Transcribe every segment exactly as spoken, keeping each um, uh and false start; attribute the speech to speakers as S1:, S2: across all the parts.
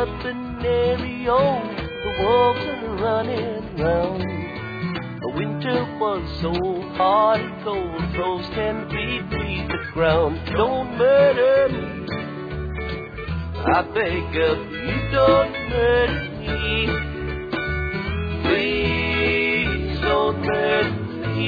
S1: scenario, the wolves are running round. The winter was so hard and cold, froze ten feet beneath the ground. Don't murder me, I beg of you, don't murder me. Please don't murder me.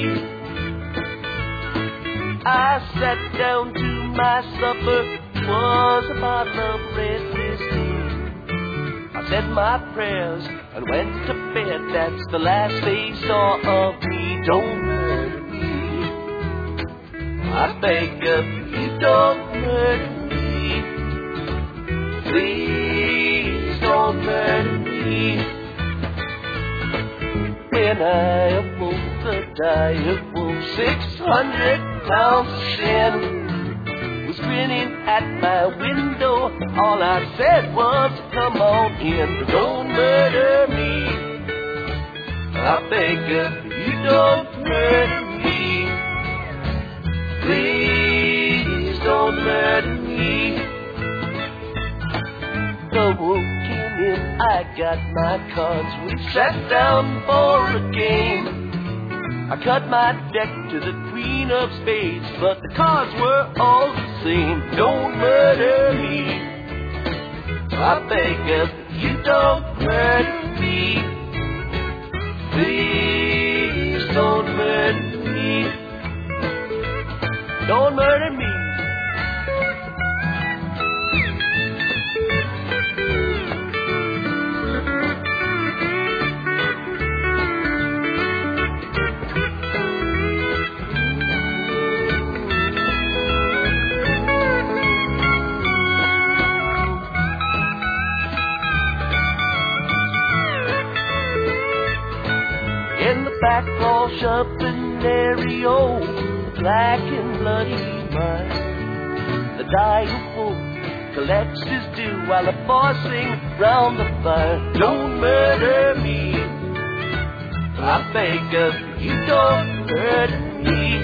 S1: I sat down to my supper, was a bottle of red whiskey. I said my prayers and went to bed, that's the last they saw of me. Don't murder me, I beg of you, don't murder me. Please don't murder me. When I awoke, the dire wolf, six hundred pounds of sin, was grinning at my window. All I said was, come on in. Don't murder me, I beg of you, don't murder me. Please don't murder me. The wolf came in, I got my cards, we sat down for a game. I cut my deck to the queen of spades, but the cards were all the same. Don't murder me, I beg of you, don't murder me. Please don't murder me. Don't murder me. Backwash up an stereo, black and bloody mine. The dying wolf collects his due while the boys sing round the fire. Don't murder me, I beg of you, don't murder me.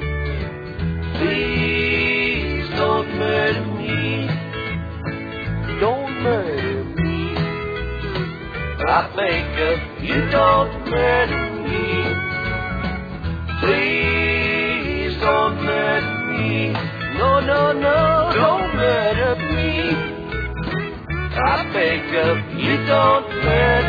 S1: Please don't murder me. Don't murder me, I beg of you, don't murder me. Please don't murder me. No, no, no, don't murder me. I beg of you, don't murder me.